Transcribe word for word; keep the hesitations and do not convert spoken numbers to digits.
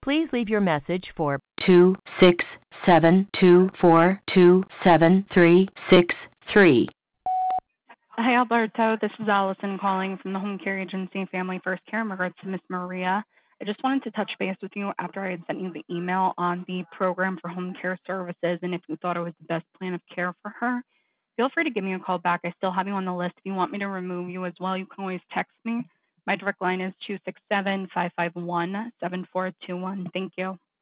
Please leave your message for two six seven two four two seven three six three. Hi, Alberto. This is Allison calling from the Home Care Agency Family First Care in regards to Miss Maria. I just wanted to touch base with you after I had sent you the email on the program for home care services and if you thought it was the best plan of care for her. Feel free to give me a call back. I still have you on the list. If you want me to remove you as well, you can always text me. My direct line is two six seven, five five one, seven four two one. Thank you.